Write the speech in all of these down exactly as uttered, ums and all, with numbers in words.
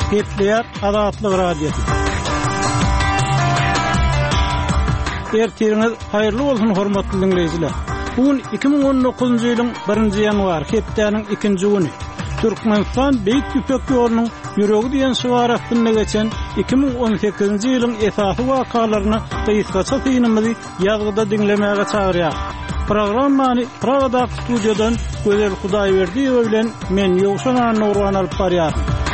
Gepleyer Azatlyk Radiosu. Ertiriniz hayırlı bolsun hormatly dinleyijiler. Bugün iki bin on dokuzuncu ýylyň birinji ýanwary hepdeniň ikinji güni. Türkmenistan Beýik Ýüpek ýolunyň ýüregi diýen şuwaratyny geçen iki bin on sekizinji ýylyň esasy wakalaryny gyýyskaça synymyzy ýazgyda dinlemäge çagyrýar. Programmany Pragada studiýadan Gözel Hudaýberdiýew bilen men Ýowşan Nurwan alyp barýar.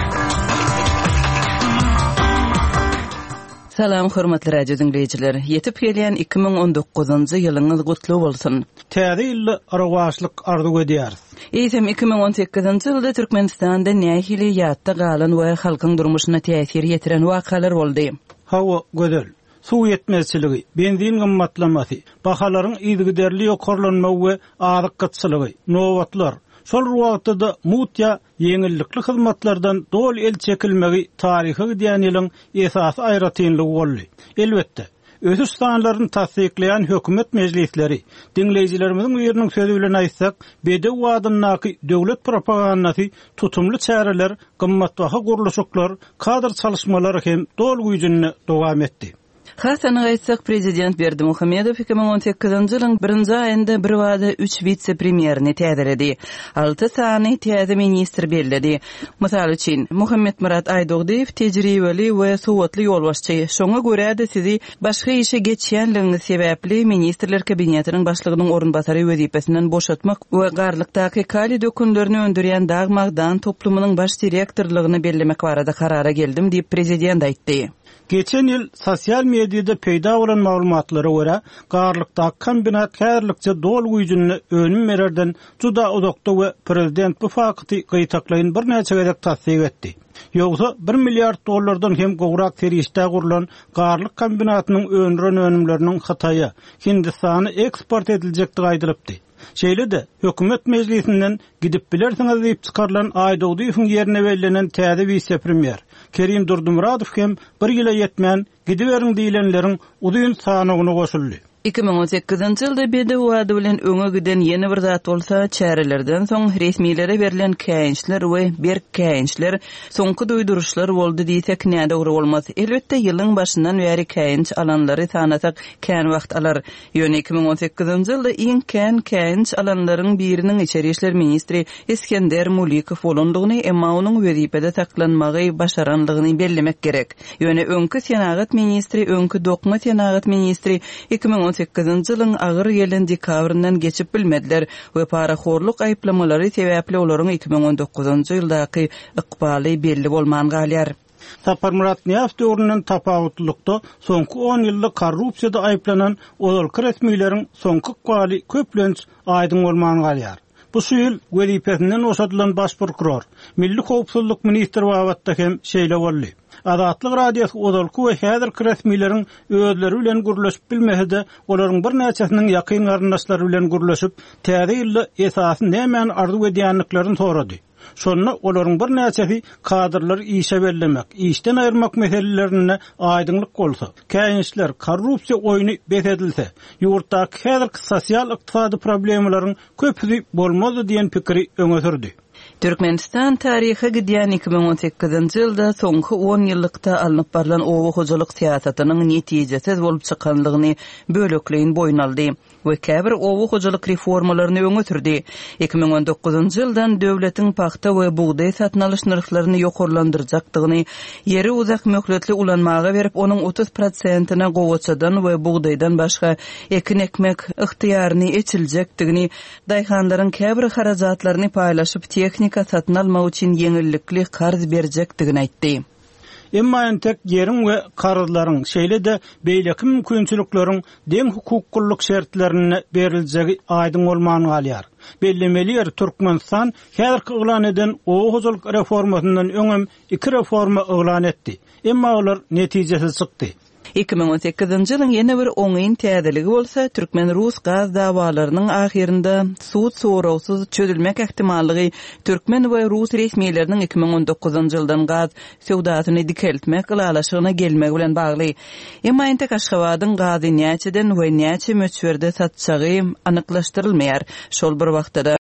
Salam hormatly radio dinleyijiler. Yetip gelýän iki bin on dokuzunju ýylyňyz gutly bolsun. Täze ýyly arwaçlyk arzu edýär. Eýsem iki bin on sekizinji ýylda Türkmenistanda nähili ýatda galan we halkyň durmuşyna täsir ýetiren wakalar boldy. Hawa gödel, suw ýetmezçiligi, benzin gymmatlamasy, bahalaryň ýygyderli ýokarlanmagy we azyk gıtçylygy, nowatlar. Şol wagtda mutya ýeňillikli hyzmatlardan dol el çekilmegi taryhy diýen ýylyň esasy aýratynlygy boldy. Elbetde, ösüş sanlaryny tasdikleýän hökümet mejlisleri, dinleyijilerimiziň ýeriniň sözü bilen aýtsak, bede wadynnaky döwlet propagandasy, tutumly çäreler, gymmatbaha guruluşyklar, kadr çalışmalary hem dol güýjünde dowam etdi. Hasan aýtsak, prezident Berdimuhammedow iki bin on sekizinji ýylyň birinji aýynda bir wada üç vitse-premierini täzeledi. Alty sany täze ministr bellädi. Mysal üçin, Muhammed Murat Aýdogdyýew tejribeli we sowatly ýolbaşçy. Şoňa görä-de sizi başga işe geçýänligiňiz sebäpli ministrler kabinetiniň başlygynyň orunbasary wezipesinden boşatmak we garlykdaky kali dökünlerini öndürýän Dagmagdan toplumynyň baş direktorlygyny bellemek barada karara geldim diýip prezident aýtdy. Geçen ýyl sosial mediada peýda bolan maglumatlara görä, garlykdaky kombinat kärlikçe dol güýjüni önüm bererden juda uzakda we prezident bu fakty gyýtaklaýyn bir näçe gezek tasdik etdi. Ýogsa bir milliard dollardan hem gowrak terişde gurulan garlyk kombinatynyň önüren önümleriniň Hataýa, Hindistana eksport ediljekdigi aýdylypdy. Şeýle-de hökümet mejlisinden gidip bilersiňiz diýip çykarylan Aýdogdyýewiň ýerine berilenen täze vice-premier Kerim Durdumuradow hem bir ýyla ýetmän gidiberiň diýilenleriň uzun sanagyna goşuldy. iki bin on sekizinji ýylda bede wada bilen öňe giden ýeni bir zat bolsa, çärelerden soň resmiýlere berilen käýinçler we berk käýinçler, soňky duýduruşlar boldy diýsek näde dogry bolmaz. Elbetde ýylyň başyndan bäri käýinç alanlary sanasak kän wagt alar. Ýöne iki bin on sekizinji ýylda iň kän käýinç alanlaryň biriniň içeri işler ministri Eskender Mulikow bolandygyny, emma onuň wezipede saklanmagy başaranlygyny bellemek gerek. Ýöne öňkü senagat ministri, öňkü dokma senagat ministri iki bin on sekizinji ýylyň agyr ýylyň dekabryndan geçip bilmediler we paraxorluk aýplamalary sebäpli olaryň iki bin on dokuzunju ýyldaky ykbaly belli bolman galýar. Tapar Murat Niýaf döwründen tapawutlykda soňky on ýylda korrupsiýada aýplanan olary resmiýleriň soňky ykbaly köplenç aýdyň bolman galýar. Bu ýyl wezipesinden osadylan baş prokuror, Milli Howpsuzlyk ministri wagtda hem şeýle boldy. Azatlyk radiosu odalky we häzir resmiýleriň özleri bilen gurulşyp bilmese-de, olaryň bir näçesiniň ýakyn garyndaşlary bilen gurulşyp, täze ýylda esasy nämen arzu edýänliklaryny sorady. Şonda olaryň bir näçesi kadrlar işe bellemek, işden aýyrmak meselelerine aýdynlyk bolsa, käýinçler korrupsiýa oýuny besedilse, ýurtdaky häzirki sosial ykdysady problemlaryň köpüsi bolmaz diýen pikiri öňe sürdi. Türkmenistan tarihi gidýän iki bin on sekizinji ýylda soňky on ýyllykda alınıp barılan owa hojalyk siýasatynyň netijesiz bolup çykanlygyny bölekleýin boyun aldy we käbir owa hojalyk reformalaryny öňe sürdi. iki bin on dokuzunju ýyldan döwletiň paxta we buğday satyn alyş narhlaryny ýokarlandyrjakdygyny, ýeri uzak möhletli ulanmaga berip onuň otuz prosentina gowaçadan we buğdaydan başga ekin ekmek yktyýaryny eçiljekdigini, daýhanlaryň käbir harajatlaryny paýlaşyp teknika satyn almak üçin ýeňillikli karz berjekdigini aýtdy. Emma entek ýeriň we karzlaryň şeýle-de beýleki mümkinçilikleriň deň hukuklyk şertlerine beriljegi aýdyň bolman galýar. Bellemeli Türkmenistan häzirki ýylan eden owa hojalyk reformasyndan öňem iki reforma ýylan etdi. Emma olar netijesiz çykdy. iki bin on sekizinji ýylyň ýene bir oňyň täzeligi bolsa, Türkmen-Rus gaz dawalarynyň ahirinde suud sorawsyz çözülmek ähtimallygy Türkmen we Rus resmiýetleriniň iki bin on dokuzunju ýyldan gaz sowdasyny dikeltmek galalaşygyna gelmek bilen bagly. Emma entek Aşgabatyň gazy näçeden we näçe möçberde satjagy anyklaşdyrylmaýar. Şol bir wagtda